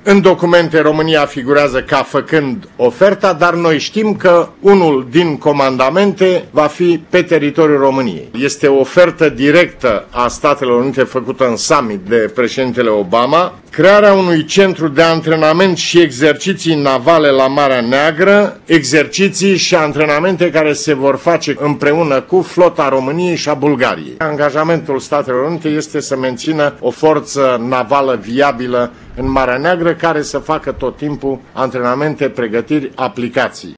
În documente România figurează ca făcând oferta, dar noi știm că unul din comandamente va fi pe teritoriul României. Este o ofertă directă a Statelor Unite făcută în summit de președintele Obama, crearea unui centru de antrenament și exerciții navale la Marea Neagră, exerciții și antrenamente care se vor face împreună cu flota României și a Bulgariei. Angajamentul Statelor Unite este să mențină o forță navală viabilă în Marea Neagră, care să facă tot timpul antrenamente, pregătiri, aplicații.